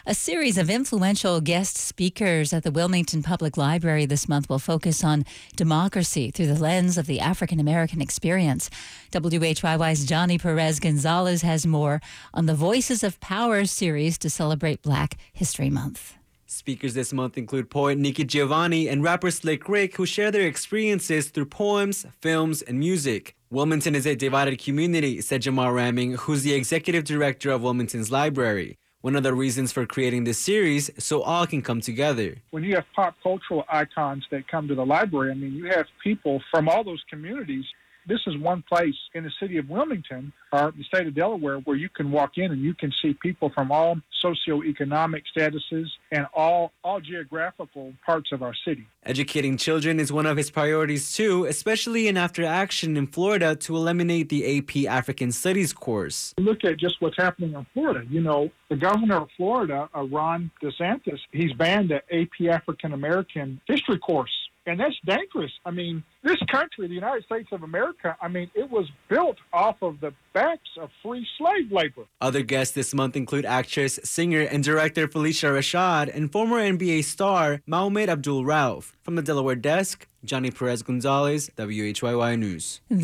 A series of influential guest speakers at the Wilmington Public Library this month will focus on democracy through the lens of the African American experience. WHYY's Johnny Perez Gonzalez has more on the Voices of Power series to celebrate Black History Month. Speakers this month include poet Nikki Giovanni and rapper Slick Rick, who share their experiences through poems, films, and music. Wilmington is a divided community, said Jamal Ramming, who's the executive director of Wilmington's library. One of the reasons for creating this series, so all can come together. When you have pop cultural icons that come to the library, you have people from all those communities. This is one place in the city of Wilmington, or the state of Delaware, where you can walk in and you can see people from all socioeconomic statuses and all geographical parts of our city. Educating children is one of his priorities too, especially in after action in Florida to eliminate the AP African Studies course. Look at just what's happening in Florida. The governor of Florida, Ron DeSantis, he's banned the AP African American history course. And that's dangerous. This country, the United States of America, it was built off of the backs of free slave labor. Other guests this month include actress, singer, and director Felicia Rashad and former NBA star Mohamed Abdul Rauf. From the Delaware desk, Johnny Perez Gonzalez, WHYY News.